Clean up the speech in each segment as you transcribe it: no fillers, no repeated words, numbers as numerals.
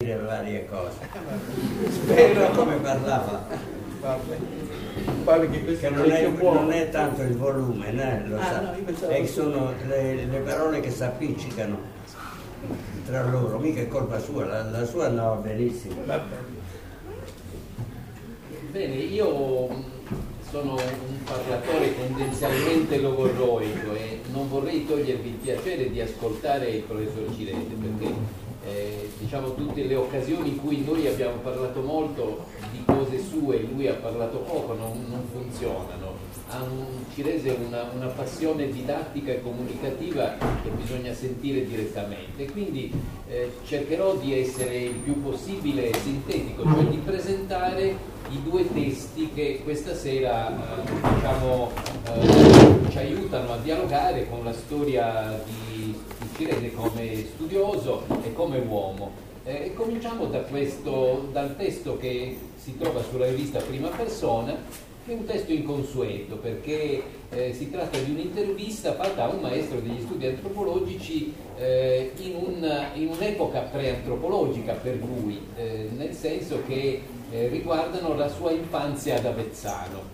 dire varie cose. Spero come parlava. Che non è tanto il volume, né? Lo sa. No, Sono le parole che si appiccicano tra loro, mica è colpa sua, la sua andava benissimo. Bene, io sono un parlatore tendenzialmente logorroico e non vorrei togliervi il piacere di ascoltare il professor Cirese, perché diciamo tutte le occasioni in cui noi abbiamo parlato molto di cose sue, lui ha parlato poco, non funzionano. Cirese una passione didattica e comunicativa che bisogna sentire direttamente, quindi cercherò di essere il più possibile sintetico, cioè di presentare i due testi che questa sera ci aiutano a dialogare con la storia di Cirese come studioso e come uomo. E cominciamo dal testo che si trova sulla rivista Prima Persona, che è un testo inconsueto perché si tratta di un'intervista fatta a un maestro degli studi antropologici in un'epoca preantropologica per lui, nel senso che riguardano la sua infanzia ad Avezzano.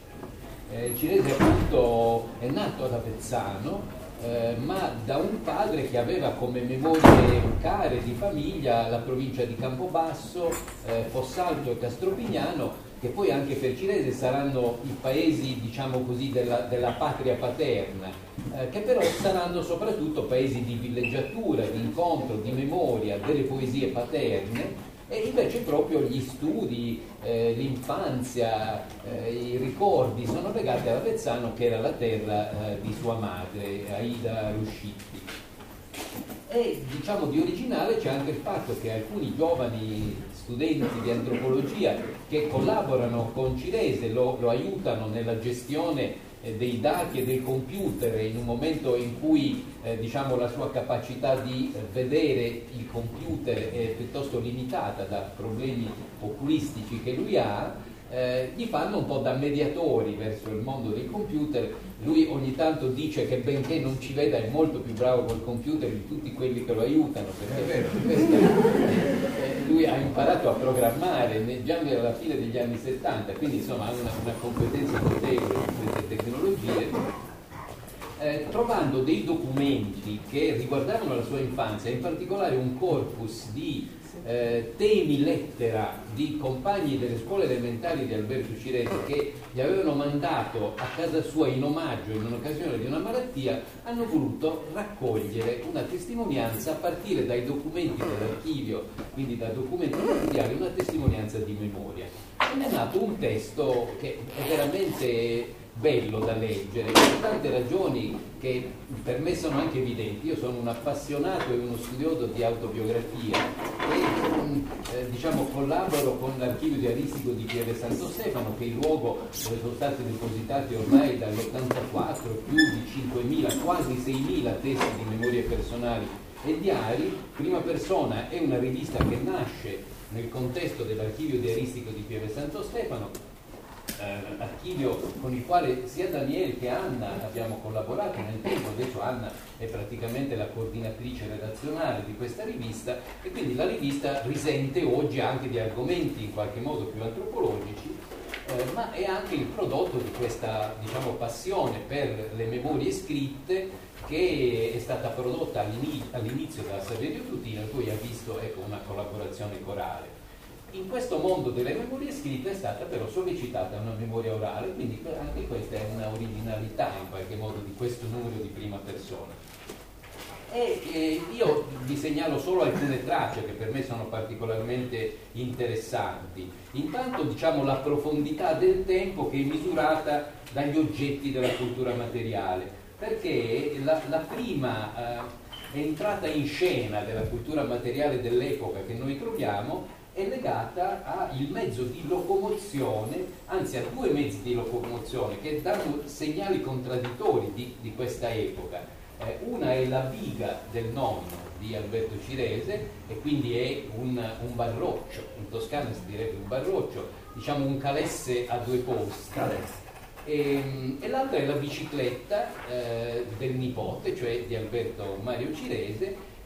Cirese appunto è nato ad Avezzano, ma da un padre che aveva come memorie care di famiglia la provincia di Campobasso, Fossalto e Castropignano, che poi anche per Cirese saranno i paesi, diciamo così, della patria paterna, che però saranno soprattutto paesi di villeggiatura, di incontro, di memoria, delle poesie paterne. E invece proprio gli studi, l'infanzia, i ricordi sono legati ad Avezzano, che era la terra di sua madre, Aida Ruscitti. E diciamo di originale c'è anche il fatto che alcuni giovani studenti di antropologia che collaborano con Cirese lo aiutano nella gestione dei dati e del computer in un momento in cui diciamo la sua capacità di vedere il computer è piuttosto limitata da problemi oculistici che lui ha, gli fanno un po' da mediatori verso il mondo del computer. Lui ogni tanto dice che benché non ci veda è molto più bravo col computer di tutti quelli che lo aiutano, perché lui ha imparato a programmare già alla fine degli anni 70, quindi insomma ha una competenza notevole in queste tecnologie, trovando dei documenti che riguardavano la sua infanzia, in particolare un corpus di temi lettera di compagni delle scuole elementari di Alberto Cirese che gli avevano mandato a casa sua in omaggio in un'occasione di una malattia. Hanno voluto raccogliere una testimonianza a partire dai documenti dell'archivio, quindi da documenti materiali, una testimonianza di memoria. E è nato un testo che è veramente bello da leggere per tante ragioni che per me sono anche evidenti. Io sono un appassionato e uno studioso di autobiografia e diciamo collaboro con l'archivio diaristico di Pieve Santo Stefano, che è il luogo dove sono stati depositati ormai dall'84 più di 5.000, quasi 6.000 testi di memorie personali e diari. Prima Persona è una rivista che nasce nel contesto dell'archivio diaristico di Pieve Santo Stefano, archivio con il quale sia Daniele che Anna abbiamo collaborato nel tempo. Adesso Anna è praticamente la coordinatrice redazionale di questa rivista e quindi la rivista risente oggi anche di argomenti in qualche modo più antropologici, ma è anche il prodotto di questa, diciamo, passione per le memorie scritte che è stata prodotta all'inizio da Saverio Tutino e poi ha visto, ecco, una collaborazione corale. In questo mondo delle memorie scritte è stata però sollecitata una memoria orale, quindi anche questa è una originalità in qualche modo di questo numero di Prima Persona. E io vi segnalo solo alcune tracce che per me sono particolarmente interessanti. Intanto, diciamo, la profondità del tempo che è misurata dagli oggetti della cultura materiale, perché la prima entrata in scena della cultura materiale dell'epoca che noi troviamo è legata al mezzo di locomozione, anzi a due mezzi di locomozione che danno segnali contraddittori di questa epoca. Una è la biga del nonno di Alberto Cirese e quindi è un barroccio, in Toscana si direbbe un barroccio, diciamo un calesse a due posti. E l'altra è la bicicletta del nipote, cioè di Alberto Mario Cirese,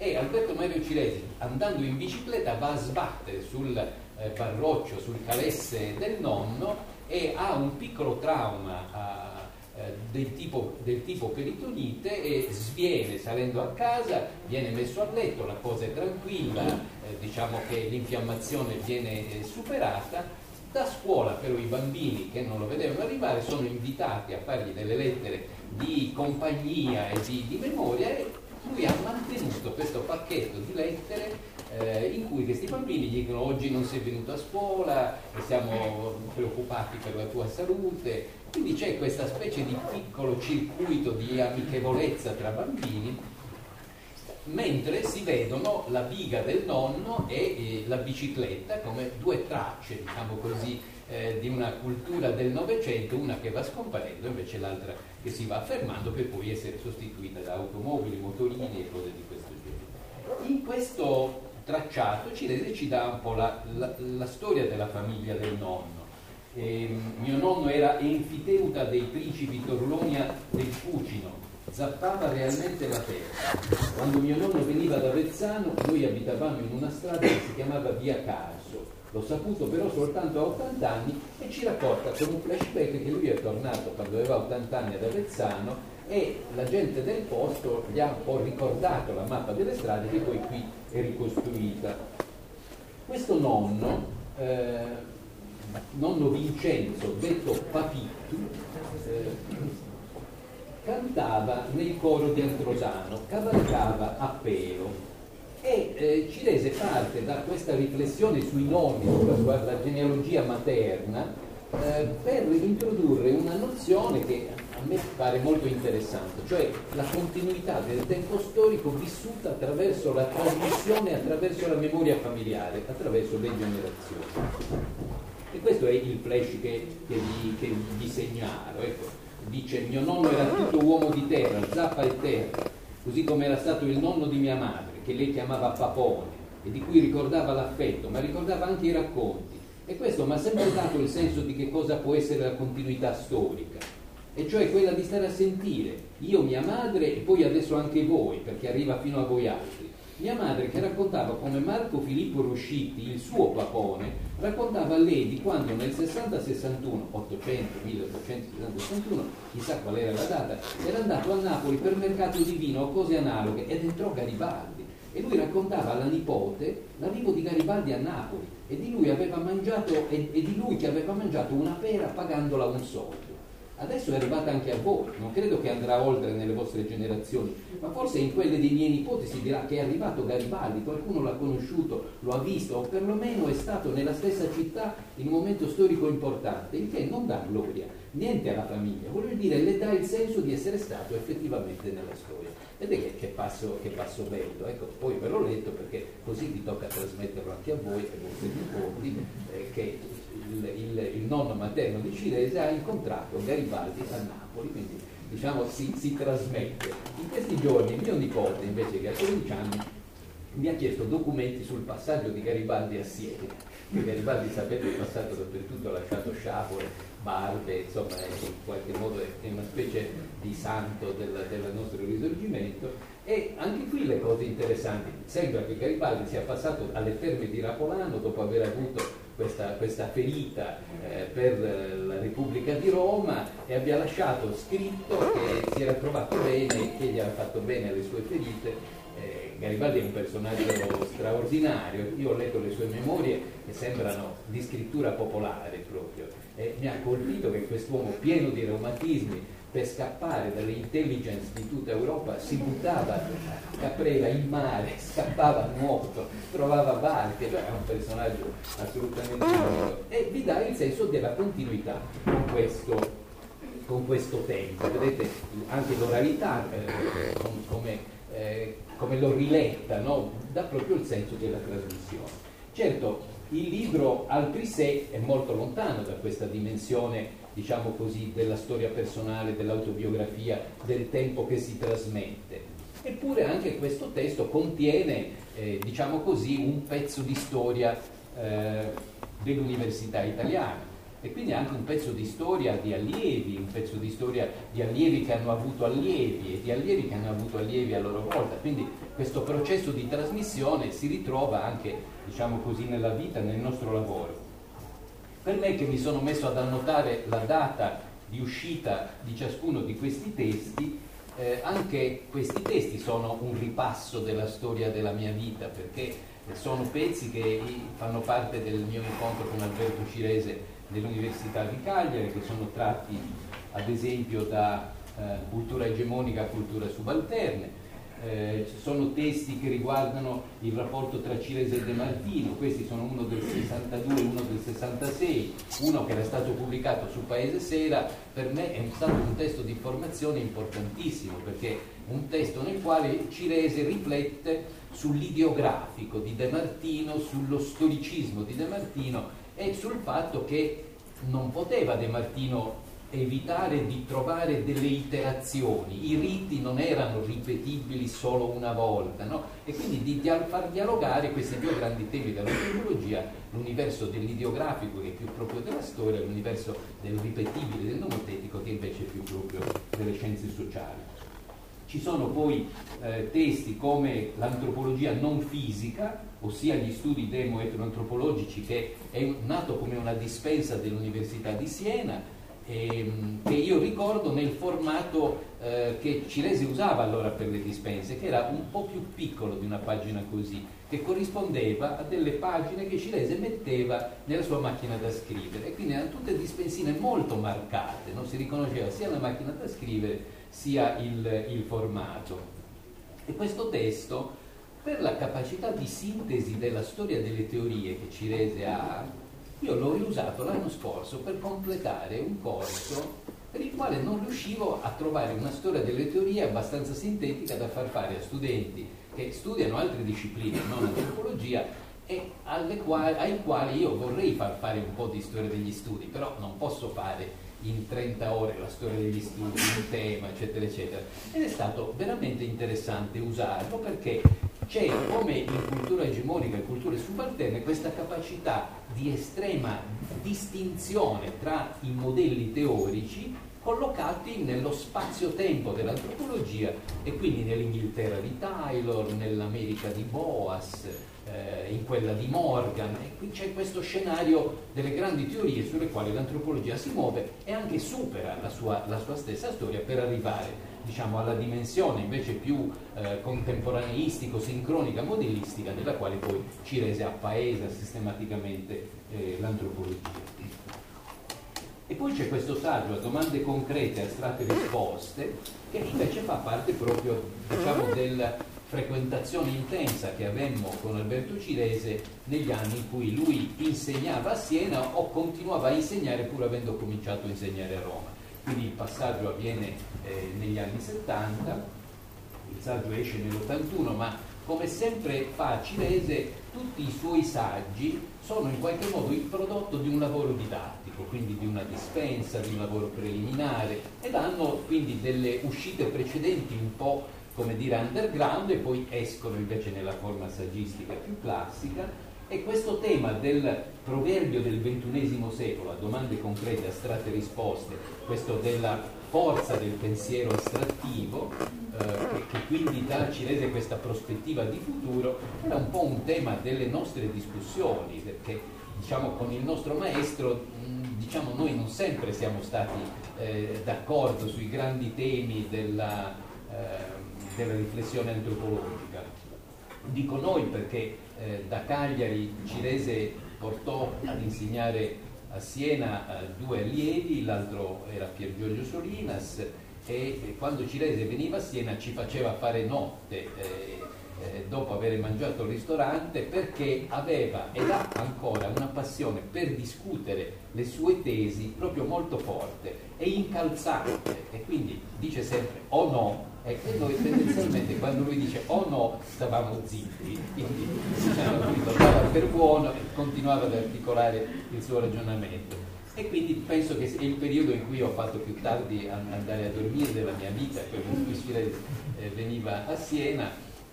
e Alberto Mario Ciresi, andando in bicicletta, va a sbattere sul barroccio, sul calesse del nonno e ha un piccolo trauma del tipo peritonite e sviene salendo a casa, viene messo a letto, la cosa è tranquilla, diciamo che l'infiammazione viene superata. Da scuola però i bambini che non lo vedevano arrivare sono invitati a fargli delle lettere di compagnia e di memoria, e lui ha mantenuto questo pacchetto di lettere in cui questi bambini gli dicono: oggi non sei venuto a scuola, siamo preoccupati per la tua salute. Quindi c'è questa specie di piccolo circuito di amichevolezza tra bambini, mentre si vedono la biga del nonno e la bicicletta come due tracce, diciamo così, di una cultura del Novecento, una che va scomparendo, invece l'altra che si va affermando, per poi essere sostituita da automobili, motorini e cose di questo genere. In questo tracciato ci dà un po' la storia della famiglia del nonno. Mio nonno era enfiteuta dei principi Torlonia del Fucino, zappava realmente la terra. Quando mio nonno veniva da Avezzano, noi abitavamo in una strada che si chiamava Via Carso. L'ho saputo però soltanto a 80 anni, e ci racconta con un flashback che lui è tornato quando aveva 80 anni ad Avezzano e la gente del posto gli ha un po' ricordato la mappa delle strade che poi qui è ricostruita. Questo nonno Vincenzo, detto Papittu, cantava nel coro di Antrosano, cavalcava a pelo, e Cirese parte da questa riflessione sui nonni, sulla genealogia materna, per introdurre una nozione che a me pare molto interessante, cioè la continuità del tempo storico vissuta attraverso la trasmissione, attraverso la memoria familiare, attraverso le generazioni. E questo è il flash che vi segnalo. Ecco, dice: mio nonno era tutto uomo di terra, zappa e terra, così come era stato il nonno di mia madre, che lei chiamava Papone, e di cui ricordava l'affetto, ma ricordava anche i racconti. E questo mi ha sempre dato il senso di che cosa può essere la continuità storica, e cioè quella di stare a sentire io, mia madre, e poi adesso anche voi, perché arriva fino a voi altri. Mia madre, che raccontava come Marco Filippo Ruscitti, il suo Papone, raccontava a lei di quando nel 60-61, 800, 1860-61, chissà qual era la data, era andato a Napoli per mercato di vino o cose analoghe ed entrò Garibaldi. E lui raccontava alla nipote l'arrivo di Garibaldi a Napoli e di lui aveva mangiato e di lui che aveva mangiato una pera pagandola un soldo. Adesso è arrivata anche a voi, non credo che andrà oltre nelle vostre generazioni, ma forse in quelle dei miei nipoti si dirà che è arrivato Garibaldi, qualcuno l'ha conosciuto, lo ha visto, o perlomeno è stato nella stessa città in un momento storico importante, il che non dà gloria, niente alla famiglia, vuol dire le dà il senso di essere stato effettivamente nella storia. Ed è che passo bello, ecco, poi ve l'ho letto perché così vi tocca trasmetterlo anche a voi e ai vostri nipoti, che il nonno materno di Cirese ha incontrato Garibaldi a Napoli, quindi diciamo si trasmette. In questi giorni mio nipote, invece, che ha 13 anni, mi ha chiesto documenti sul passaggio di Garibaldi a Siena, che Garibaldi, sapete, è passato dappertutto, ha lasciato sciapole, barbe, insomma in qualche modo è una specie di santo del nostro risorgimento. E anche qui le cose interessanti, sembra che Garibaldi sia passato alle Terme di Rapolano dopo aver avuto questa ferita per la Repubblica di Roma, e abbia lasciato scritto che si era trovato bene, che gli aveva fatto bene alle sue ferite. Garibaldi è un personaggio straordinario, io ho letto le sue memorie che sembrano di scrittura popolare proprio, e mi ha colpito che quest'uomo pieno di reumatismi, per scappare dalle intelligence di tutta Europa, si buttava a caprera in mare, scappava a nuoto, trovava barche, cioè è un personaggio assolutamente unico, e vi dà il senso della continuità con questo tempo. Vedete anche l'oralità, come l'ho riletta, no? Dà proprio il senso della trasmissione. Certo, il libro Altri sé è molto lontano da questa dimensione, diciamo così, della storia personale, dell'autobiografia, del tempo che si trasmette. Eppure anche questo testo contiene, diciamo così, un pezzo di storia dell'università italiana. e quindi anche un pezzo di storia di allievi, un pezzo di storia di allievi che hanno avuto allievi e di allievi che hanno avuto allievi a loro volta, quindi questo processo di trasmissione si ritrova anche, diciamo così, nella vita, nel nostro lavoro. Per me, che mi sono messo ad annotare la data di uscita di ciascuno di questi testi, anche questi testi sono un ripasso della storia della mia vita, perché sono pezzi che fanno parte del mio incontro con Alberto Cirese dell'Università di Cagliari, che sono tratti ad esempio da cultura egemonica a cultura subalterne. Sono testi che riguardano il rapporto tra Cirese e De Martino, questi sono uno del 62 e uno del 66, uno che era stato pubblicato su Paese Sera. Per me è stato un testo di formazione importantissimo, perché è un testo nel quale Cirese riflette sull'idiografico di De Martino, sullo storicismo di De Martino e sul fatto che non poteva De Martino evitare di trovare delle iterazioni, i riti non erano ripetibili solo una volta, no? E quindi di far dialogare questi due grandi temi dell'antropologia, l'universo dell'idiografico che è più proprio della storia, l'universo del ripetibile, del nomotetico che invece è più proprio delle scienze sociali. Ci sono poi testi come l'antropologia non fisica, ossia gli studi demo-etnoantropologici, che è nato come una dispensa dell'Università di Siena, che io ricordo nel formato che Cirese usava allora per le dispense, che era un po' più piccolo di una pagina così, che corrispondeva a delle pagine che Cirese metteva nella sua macchina da scrivere, e quindi erano tutte dispensine molto marcate, no? Si riconosceva sia la macchina da scrivere sia il formato. E questo testo, per la capacità di sintesi della storia delle teorie che Cirese ha, io l'ho riusato l'anno scorso per completare un corso per il quale non riuscivo a trovare una storia delle teorie abbastanza sintetica da far fare a studenti che studiano altre discipline, non antropologia, e ai quali io vorrei far fare un po' di storia degli studi, però non posso fare in 30 ore la storia degli studi, un tema, eccetera, eccetera. Ed è stato veramente interessante usarlo, perché c'è, come in cultura egemonica e culture subalterne, questa capacità di estrema distinzione tra i modelli teorici collocati nello spazio-tempo dell'antropologia, e quindi nell'Inghilterra di Taylor, nell'America di Boas, in quella di Morgan, e qui c'è questo scenario delle grandi teorie sulle quali l'antropologia si muove e anche supera la sua stessa storia per arrivare, diciamo, alla dimensione invece più contemporaneistico, sincronica, modellistica, della quale poi Cirese appaesa sistematicamente l'antropologia. E poi c'è questo saggio a domande concrete, astratte risposte, che invece fa parte proprio, diciamo, della frequentazione intensa che avemmo con Alberto Cirese negli anni in cui lui insegnava a Siena o continuava a insegnare pur avendo cominciato a insegnare a Roma. Quindi il passaggio avviene negli anni 70, il saggio esce nell'81, ma come sempre fa Cirese, tutti i suoi saggi sono in qualche modo il prodotto di un lavoro didattico, quindi di una dispensa, di un lavoro preliminare, ed hanno quindi delle uscite precedenti un po', come dire, underground, e poi escono invece nella forma saggistica più classica. E questo tema del proverbio del XXI secolo, a domande concrete, astratte risposte, questo della forza del pensiero astrattivo, che quindi dà a Cirese questa prospettiva di futuro, era un po' un tema delle nostre discussioni, perché, diciamo, con il nostro maestro, diciamo, noi non sempre siamo stati d'accordo sui grandi temi della riflessione antropologica. Dico noi perché da Cagliari Cirese portò ad insegnare a Siena due allievi, l'altro era Pier Giorgio Solinas, e quando Cirese veniva a Siena ci faceva fare notte dopo aver mangiato al ristorante, perché aveva ed ha ancora una passione per discutere le sue tesi proprio molto forte e incalzante, e quindi dice sempre o no. E noi tendenzialmente quando lui dice o no stavamo zitti, quindi, diciamo, lui lo dava per buono e continuava ad articolare il suo ragionamento. E quindi penso che è il periodo in cui ho fatto più tardi andare a dormire della mia vita, quello in cui Cirese veniva a Siena.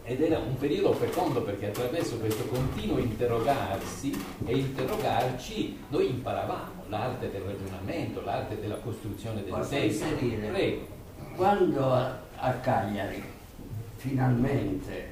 ed era un periodo fecondo, perché attraverso questo continuo interrogarsi e interrogarci noi imparavamo l'arte del ragionamento, l'arte della costruzione del Posso testo. inserire? Prego. Quando a Cagliari finalmente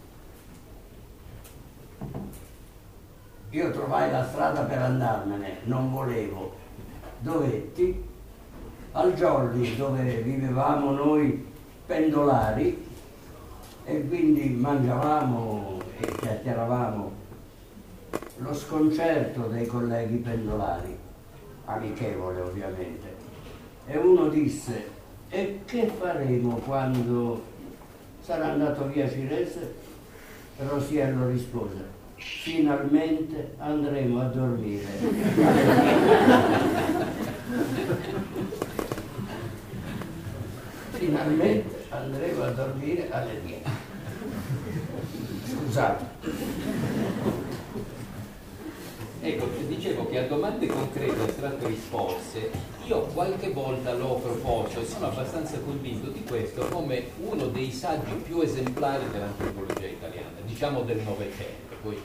io trovai la strada per andarmene, non volevo, dovetti al Jolly, dove vivevamo noi pendolari, e quindi mangiavamo e chiacchieravamo, lo sconcerto dei colleghi pendolari, amichevole ovviamente, e uno disse: e che faremo quando sarà andato via Cirese? Rosiello rispose: finalmente andremo a dormire. Finalmente andremo a dormire alle 10. Scusate. Ecco, dicevo che a domande concrete astratte risposte io qualche volta l'ho proposto e sono abbastanza convinto di questo come uno dei saggi più esemplari dell'antropologia italiana, diciamo del Novecento. Poi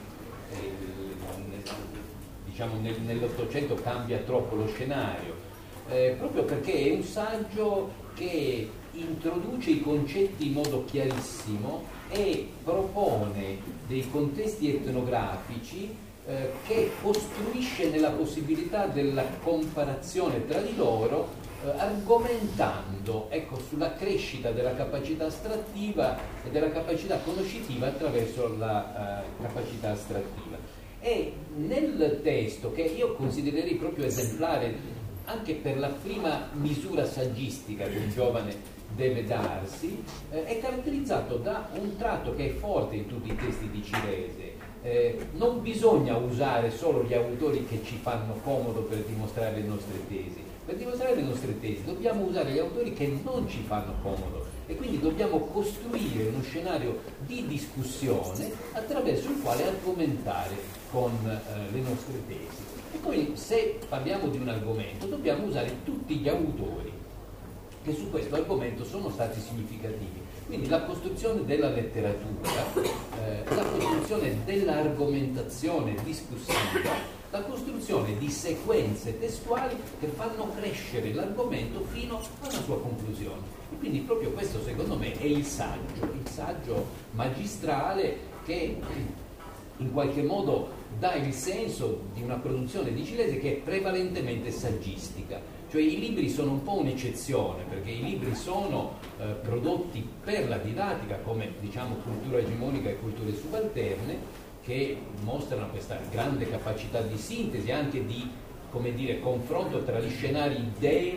diciamo nell'Ottocento cambia troppo lo scenario, proprio perché è un saggio che introduce i concetti in modo chiarissimo e propone dei contesti etnografici che costruisce nella possibilità della comparazione tra di loro, argomentando, ecco, sulla crescita della capacità astrattiva e della capacità conoscitiva attraverso la capacità astrattiva. E nel testo, che io considererei proprio esemplare anche per la prima misura saggistica che un giovane deve darsi, è caratterizzato da un tratto che è forte in tutti i testi di Cirese. Non bisogna usare solo gli autori che ci fanno comodo per dimostrare le nostre tesi. Per dimostrare le nostre tesi dobbiamo usare gli autori che non ci fanno comodo, e quindi dobbiamo costruire uno scenario di discussione attraverso il quale argomentare con le nostre tesi. E poi, se parliamo di un argomento, dobbiamo usare tutti gli autori che su questo argomento sono stati significativi. Quindi la costruzione della letteratura, la costruzione dell'argomentazione discussiva, la costruzione di sequenze testuali che fanno crescere l'argomento fino alla sua conclusione. E quindi proprio questo, secondo me, è il saggio magistrale che in qualche modo dà il senso di una produzione di Cirese che è prevalentemente saggistica. Cioè i libri sono un po' un'eccezione, perché i libri sono prodotti per la didattica, come diciamo cultura egemonica e culture subalterne, che mostrano questa grande capacità di sintesi, anche di, come dire, confronto tra gli scenari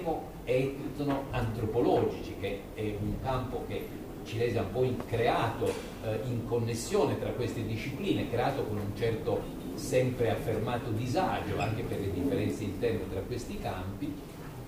etno-antropologici, che è un campo che Cirese ha un po' creato in connessione tra queste discipline, creato con un certo sempre affermato disagio anche per le differenze interne tra questi campi.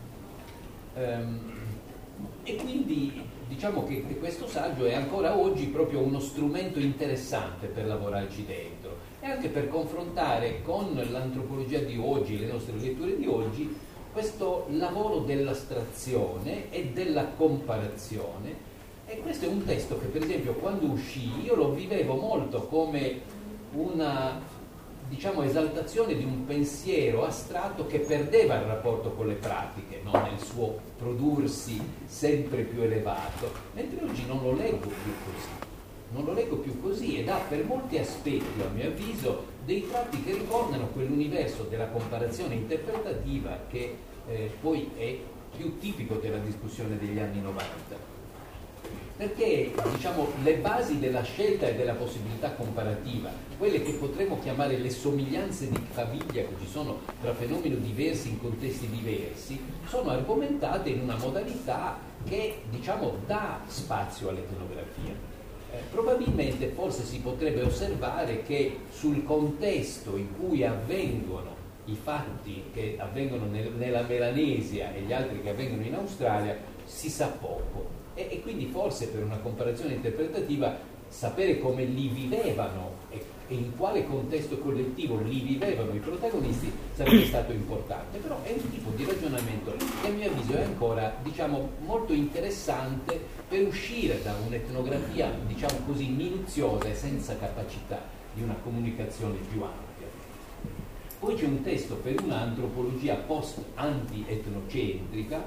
E quindi diciamo che questo saggio è ancora oggi proprio uno strumento interessante per lavorarci dentro, e anche per confrontare con l'antropologia di oggi, le nostre letture di oggi, questo lavoro dell'astrazione e della comparazione. E questo è un testo che, per esempio, quando uscì io lo vivevo molto come una, diciamo, esaltazione di un pensiero astratto che perdeva il rapporto con le pratiche, no? Nel suo prodursi sempre più elevato, mentre oggi non lo leggo più così, ed ha per molti aspetti, a mio avviso, dei tratti che ricordano quell'universo della comparazione interpretativa che poi è più tipico della discussione degli anni 90. Perché, diciamo, le basi della scelta e della possibilità comparativa, quelle che potremmo chiamare le somiglianze di caviglia che ci sono tra fenomeni diversi in contesti diversi, sono argomentate in una modalità che, diciamo, dà spazio all'etnografia. Probabilmente forse si potrebbe osservare che sul contesto in cui avvengono i fatti che avvengono nella Melanesia e gli altri che avvengono in Australia si sa poco. E quindi forse per una comparazione interpretativa sapere come li vivevano e e in quale contesto collettivo li vivevano i protagonisti sarebbe stato importante. Però è un tipo di ragionamento che a mio avviso è ancora, diciamo, molto interessante per uscire da un'etnografia, diciamo così, minuziosa e senza capacità di una comunicazione più ampia. Poi c'è un testo per un'antropologia post-anti-etnocentrica,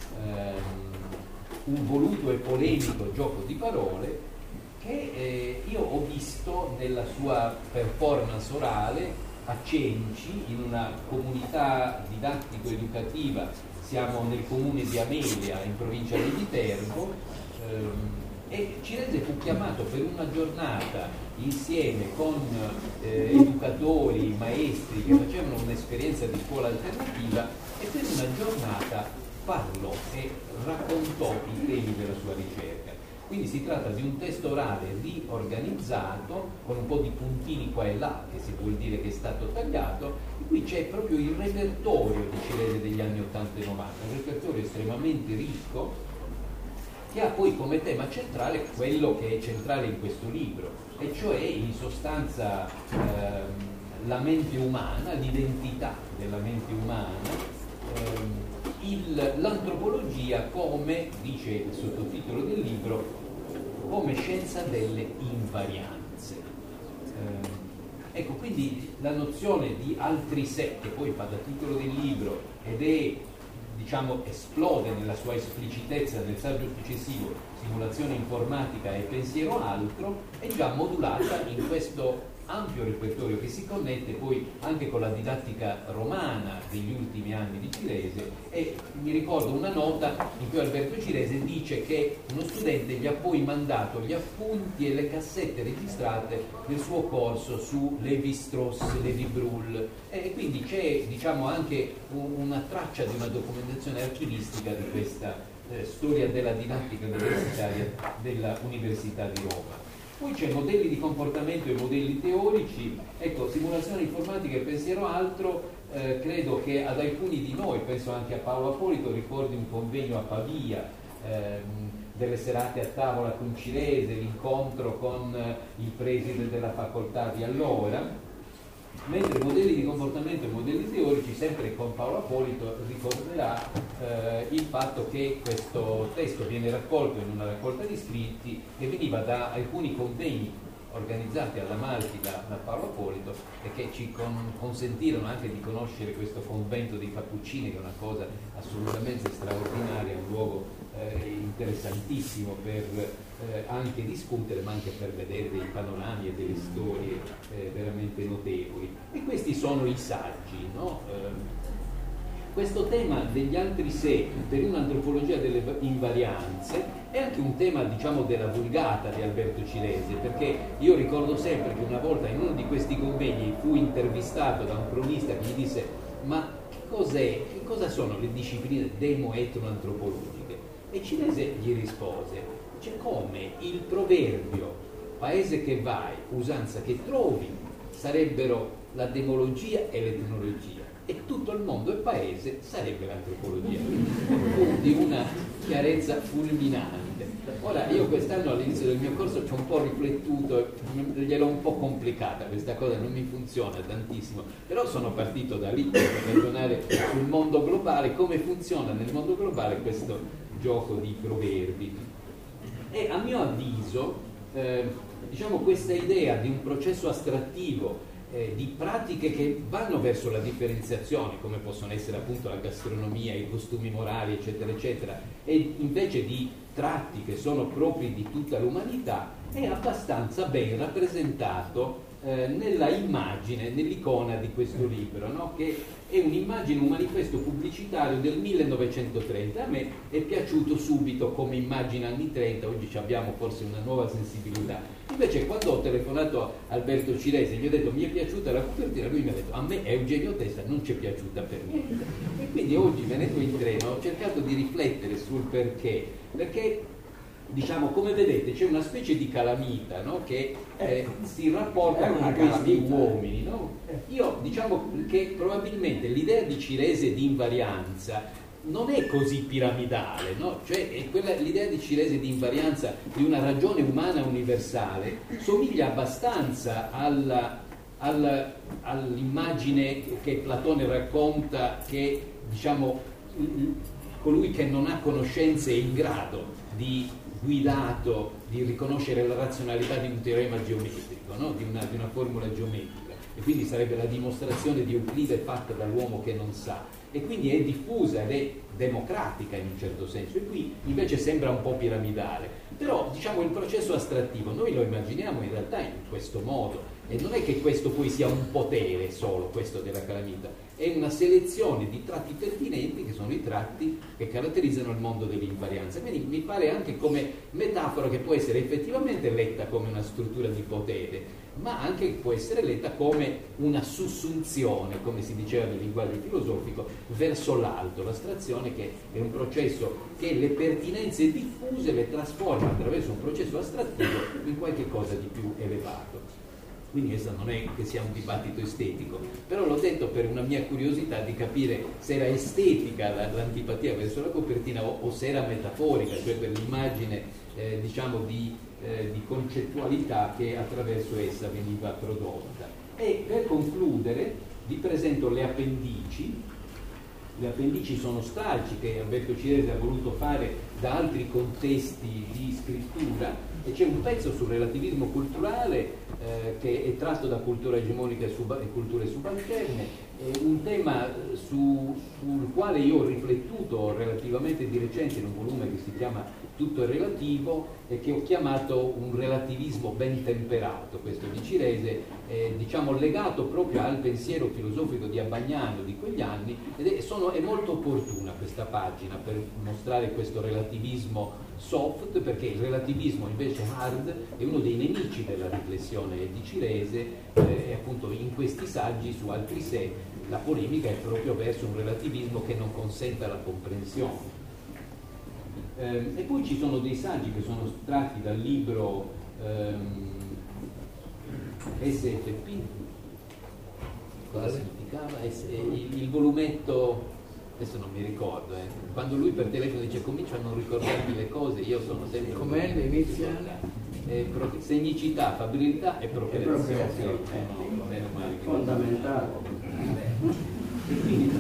un voluto e polemico gioco di parole che io ho visto nella sua performance orale a Cenci, in una comunità didattico-educativa. Siamo nel comune di Amelia, in provincia di Viterbo, e Cirese fu chiamato per una giornata insieme con educatori, maestri che facevano un'esperienza di scuola alternativa, e per una giornata parlò e raccontò i temi della sua ricerca. Quindi si tratta di un testo orale riorganizzato, con un po' di puntini qua e là, che si vuol dire che è stato tagliato, e qui c'è proprio il repertorio di Cirese degli anni 80 e 90, un repertorio estremamente ricco, che ha poi come tema centrale quello che è centrale in questo libro, e cioè in sostanza la mente umana, l'identità della mente umana, l'antropologia come, dice il sottotitolo del libro, come scienza delle invarianze. Ecco, quindi la nozione di altri sé, che poi fa da titolo del libro ed è, diciamo, esplode nella sua esplicitezza nel saggio successivo, Simulazione informatica e pensiero altro, è già modulata in questo ampio repertorio che si connette poi anche con la didattica romana degli ultimi anni di Cirese. E mi ricordo una nota in cui Alberto Cirese dice che uno studente gli ha poi mandato gli appunti e le cassette registrate del suo corso su Lévi-Strauss, Lévi-Bruhl, e quindi c'è, diciamo, anche una traccia di una documentazione archivistica di questa storia della didattica universitaria della Università di Roma. Poi c'è modelli di comportamento e modelli teorici. Ecco, simulazione informatica e pensiero altro, credo che ad alcuni di noi, penso anche a Paolo Apolito, ricordi un convegno a Pavia, delle serate a tavola con Cirese, l'incontro con il preside della facoltà di allora, mentre modelli di comportamento e modelli teorici, sempre con Paolo Apolito, ricorderà il fatto che questo testo viene raccolto in una raccolta di scritti che veniva da alcuni convegni organizzati alla Malti da Paolo Apolito, e che ci consentirono anche di conoscere questo convento dei Cappuccini, che è una cosa assolutamente straordinaria, un luogo interessantissimo per anche discutere, ma anche per vedere dei panorami e delle storie veramente notevoli. E questi sono i saggi, no? Questo tema degli altri sé per un'antropologia delle invarianze è anche un tema, diciamo, della vulgata di Alberto Cirese, perché io ricordo sempre che una volta in uno di questi convegni fu intervistato da un cronista che gli disse: ma che cosa sono le discipline demo-etno-antropologiche? E Cirese gli rispose: c'è come il proverbio paese che vai, usanza che trovi, sarebbero la demologia e l'etnologia, e tutto il mondo e paese sarebbe l'antropologia. Quindi fu di una chiarezza fulminante. Ora, io quest'anno all'inizio del mio corso ci ho un po' riflettuto, gliel'ho un po' complicata questa cosa, non mi funziona tantissimo, però sono partito da lì per ragionare sul mondo globale, come funziona nel mondo globale questo gioco di proverbi. E a mio avviso, diciamo, questa idea di un processo astrattivo, di pratiche che vanno verso la differenziazione, come possono essere appunto la gastronomia, i costumi morali, eccetera, eccetera, e invece di tratti che sono propri di tutta l'umanità, è abbastanza ben rappresentato nella immagine, nell'icona di questo libro, no? Che è un'immagine, un manifesto pubblicitario del 1930. A me è piaciuto subito come immagine anni 30, oggi abbiamo forse una nuova sensibilità. Invece quando ho telefonato a Alberto Cirese gli ho detto: mi è piaciuta la copertina, lui mi ha detto: a me Eugenio Testa non ci è piaciuta per niente. E quindi oggi, venendo in treno, ho cercato di riflettere sul perché, diciamo, come vedete c'è una specie di calamita, no? Che si rapporta con questi uomini, no? Io diciamo che probabilmente l'idea di Cirese di invarianza non è così piramidale, no? Cioè l'idea di Cirese di invarianza di una ragione umana universale somiglia abbastanza all'immagine che Platone racconta che, diciamo, colui che non ha conoscenze è in grado di guidato di riconoscere la razionalità di un teorema geometrico, no? di una formula geometrica, e quindi sarebbe la dimostrazione di Euclide fatta dall'uomo che non sa, e quindi è diffusa ed è democratica in un certo senso, e qui invece sembra un po' piramidale. Però, diciamo, il processo astrattivo noi lo immaginiamo in realtà in questo modo, e non è che questo poi sia un potere solo, questo della calamita, è una selezione di tratti pertinenti che sono i tratti che caratterizzano il mondo dell'invarianza. Quindi mi pare anche come metafora che può essere effettivamente letta come una struttura di potere, ma anche può essere letta come una sussunzione, come si diceva nel linguaggio filosofico, verso l'alto, l'astrazione, che è un processo che le pertinenze diffuse le trasforma attraverso un processo astrattivo in qualche cosa di più elevato. Quindi questo non è che sia un dibattito estetico, però l'ho detto per una mia curiosità di capire se era estetica l'antipatia verso la copertina o se era metaforica, cioè per l'immagine diciamo di concettualità che attraverso essa veniva prodotta. E per concludere vi presento le appendici. Le appendici sono stralci che Alberto Cirese ha voluto fare da altri contesti di scrittura, e c'è un pezzo sul relativismo culturale che è tratto da cultura egemonica e culture subalterne, un tema sul quale io ho riflettuto relativamente di recente in un volume che si chiama Tutto è relativo, e che ho chiamato un relativismo ben temperato, questo di Cirese, diciamo legato proprio al pensiero filosofico di Abagnano di quegli anni, ed è molto opportuna questa pagina per mostrare questo relativismo soft, perché il relativismo invece hard è uno dei nemici della riflessione di Cirese, e appunto in questi saggi su altri sé la polemica è proprio verso un relativismo che non consenta la comprensione. E poi ci sono dei saggi che sono tratti dal libro SFP, cosa significava? Il volumetto, adesso non mi ricordo, quando lui per telefono dice comincia a non ricordarmi le cose, io sono sempre... Com'è l'iniziale? Segnicità, fabilità e procreazione. Fondamentale. E quindi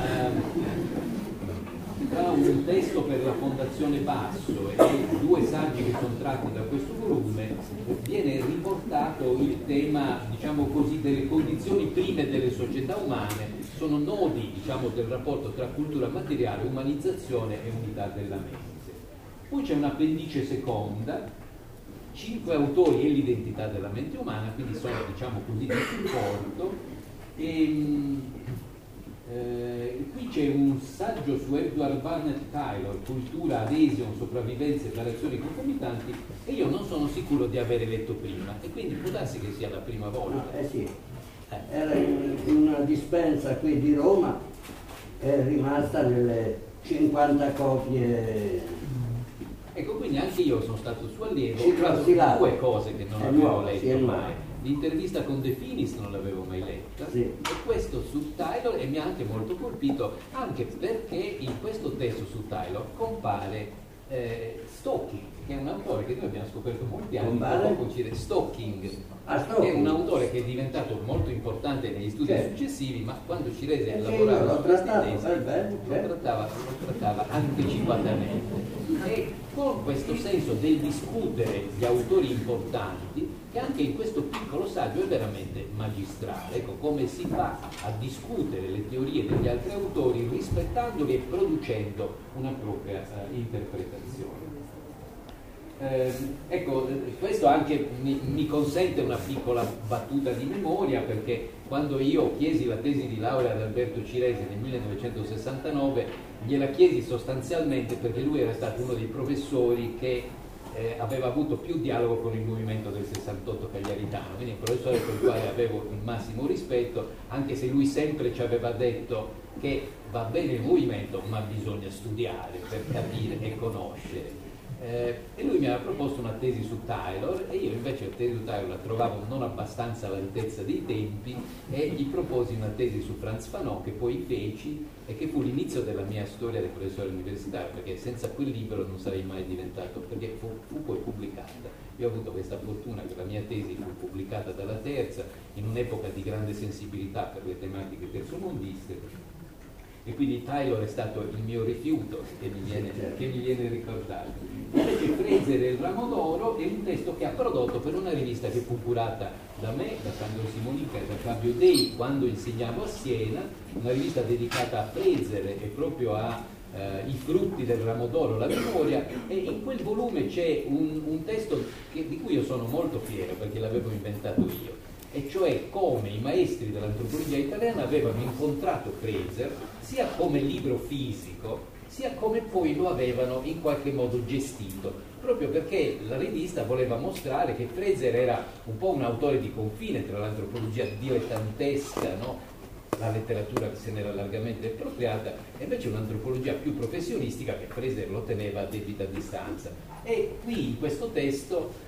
tra un testo per la Fondazione Basso e due saggi che sono tratti da questo volume viene riportato il tema, diciamo così, delle condizioni prime delle società umane, sono nodi, diciamo, del rapporto tra cultura materiale, umanizzazione e unità della mente. Poi c'è un'appendice seconda, 5 autori e l'identità della mente umana, quindi sono, diciamo così, di supporto, e qui c'è un saggio su Edward Barnett Taylor, cultura, adhesion, sopravvivenza e variazioni concomitanti, e io non sono sicuro di avere letto prima, e quindi può darsi che sia la prima volta. Sì. Era in una dispensa qui di Roma, è rimasta nelle 50 copie. Ecco, quindi anche io sono stato suo allievo, Sì, ho trovato classificato. due cose che non È avevo nuovo, sì, è letto nuovo. mai. L'intervista con De Finis non l'avevo mai letta, Sì. e questo su Taylor, e mi ha anche molto colpito, anche perché in questo testo su Taylor compare Stocking, che è un autore che noi abbiamo scoperto molti anni dopo Stocking, che è un autore che è diventato molto importante negli studi successivi, ma quando Cirese lavorava su questi testi lo trattava anticipatamente, e con questo senso del discutere gli autori importanti, che anche in questo piccolo saggio è veramente magistrale. Ecco, come si fa a discutere le teorie degli altri autori rispettandoli e producendo una propria interpretazione. Ecco, questo anche mi consente una piccola battuta di memoria, perché quando io chiesi la tesi di laurea ad Alberto Cirese nel 1969, gliela chiesi sostanzialmente perché lui era stato uno dei professori che aveva avuto più dialogo con il movimento del 68 cagliaritano, quindi un professore per il quale avevo il massimo rispetto, anche se lui sempre ci aveva detto che va bene il movimento ma bisogna studiare per capire e conoscere. e lui mi aveva proposto una tesi su Taylor e io invece la tesi su Taylor la trovavo non abbastanza all'altezza dei tempi e gli proposi una tesi su Frantz Fanon che poi feci e che fu l'inizio della mia storia del professore universitario, perché senza quel libro non sarei mai diventato, perché fu poi pubblicata. Io ho avuto questa fortuna che la mia tesi fu pubblicata dalla Terza in un'epoca di grande sensibilità per le tematiche terzo-mondiste, e quindi Taylor è stato il mio rifiuto che mi viene ricordato. Invece Freser e il Ramo d'Oro è un testo che ha prodotto per una rivista che fu curata da me, da Sandro Simonica e da Fabio Dei quando insegnavo a Siena, una rivista dedicata a Freser e proprio ai frutti del Ramo d'Oro, la memoria, e in quel volume c'è un testo di cui io sono molto fiero perché l'avevo inventato io, e cioè come i maestri dell'antropologia italiana avevano incontrato Freser sia come libro fisico sia come poi lo avevano in qualche modo gestito, proprio perché la rivista voleva mostrare che Freser era un po' un autore di confine tra l'antropologia dilettantesca, no? La letteratura che se n'era largamente appropriata, e invece un'antropologia più professionistica che Freser lo teneva a debita distanza. E qui in questo testo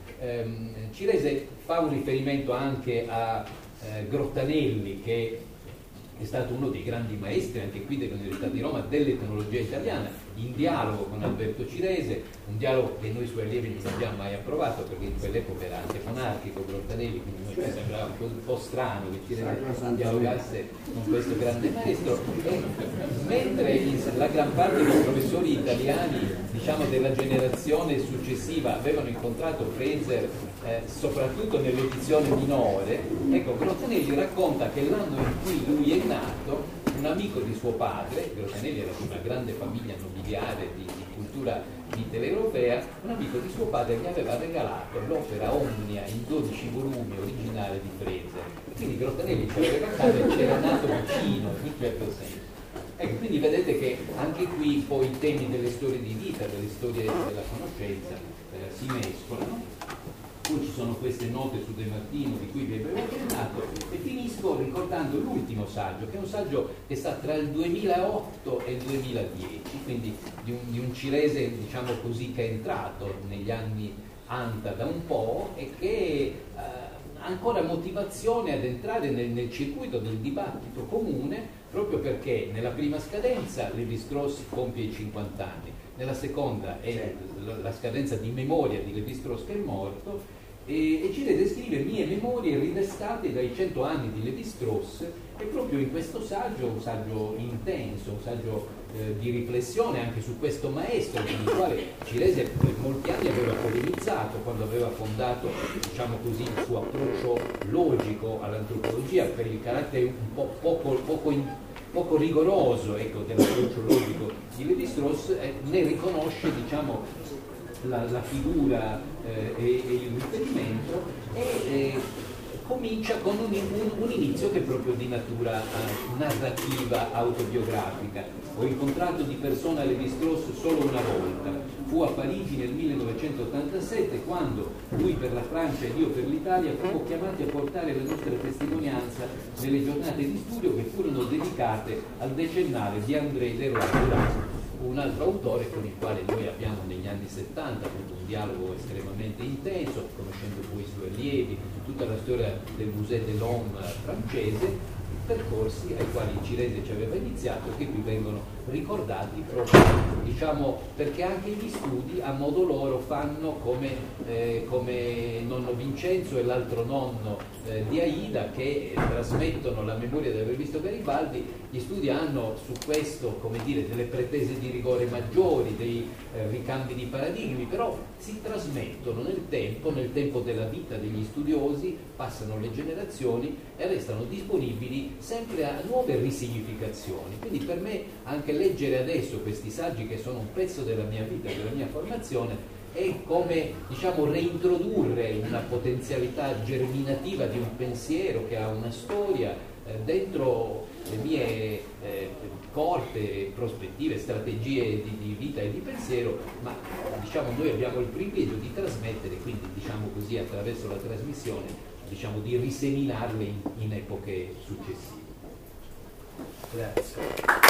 Cirese fa un riferimento anche a Grottanelli, che è stato uno dei grandi maestri anche qui dell'Università di Roma dell'etnologia italiana, in dialogo con Alberto Cirese, un dialogo che noi suoi allievi non abbiamo mai approvato perché in quell'epoca era anche monarchico Grottanelli, quindi noi ci sembrava un po' strano che Cirese dialogasse con questo grande maestro, e mentre la gran parte dei professori italiani, diciamo della generazione successiva, avevano incontrato Freser soprattutto nell'edizione minore, ecco, Grottanelli racconta che l'anno in cui lui è nato, un amico di suo padre, Grottanelli era di una grande famiglia nobiliare di cultura mitteleuropea, un amico di suo padre gli aveva regalato l'opera Omnia in 12 volumi originale di Freser. Quindi Grottanelli ce l'aveva a casa e c'era nato vicino, in un certo senso. Ecco, quindi vedete che anche qui poi i temi delle storie di vita, delle storie della conoscenza si mescolano. Poi ci sono queste note su De Martino di cui vi avevo accennato, e finisco ricordando l'ultimo saggio, che è un saggio che sta tra il 2008 e il 2010, quindi di un Cirese, diciamo così, che è entrato negli anni anta da un po' e che ha ancora motivazione ad entrare nel circuito del dibattito comune, proprio perché nella prima scadenza Lévi-Strauss compie i 50 anni, nella seconda è la scadenza di memoria di Lévi-Strauss che è morto, e Cirese scrive Mie memorie ridestate dai 100 anni di Lévi-Strauss, e proprio in questo saggio, un saggio intenso, un saggio di riflessione anche su questo maestro con il quale Cirese per molti anni aveva polemizzato quando aveva fondato, diciamo così, il suo approccio logico all'antropologia per il carattere un po' poco rigoroso, ecco, dell'approccio logico di Lévi-Strauss, ne riconosce, diciamo, la figura e il riferimento, e comincia con un inizio che è proprio di natura narrativa autobiografica. Ho incontrato di persona Lévi-Strauss solo una volta, fu a Parigi nel 1987, quando lui per la Francia ed io per l'Italia fummo chiamati a portare la nostra testimonianza nelle giornate di studio che furono dedicate al decennale di André Leroi-Gourhan, un altro autore con il quale noi abbiamo negli anni 70 avuto un dialogo estremamente intenso, conoscendo poi i suoi allievi, tutta la storia del Musée de l'Homme francese, percorsi ai quali Cirese ci aveva iniziato, che qui vengono ricordati proprio, diciamo, perché anche gli studi a modo loro fanno come nonno Vincenzo e l'altro nonno di Aida, che trasmettono la memoria del Revisto Garibaldi. Gli studi hanno su questo, come dire, delle pretese di rigore maggiori, dei ricambi di paradigmi, però si trasmettono nel tempo della vita degli studiosi, passano le generazioni e restano disponibili sempre a nuove risignificazioni. Quindi per me anche leggere adesso questi saggi, che sono un pezzo della mia vita, della mia formazione, è come, diciamo, reintrodurre una potenzialità germinativa di un pensiero che ha una storia dentro le mie corte prospettive, strategie di vita e di pensiero, ma diciamo noi abbiamo il privilegio di trasmettere, quindi diciamo così attraverso la trasmissione, diciamo di riseminarle in epoche successive. Grazie.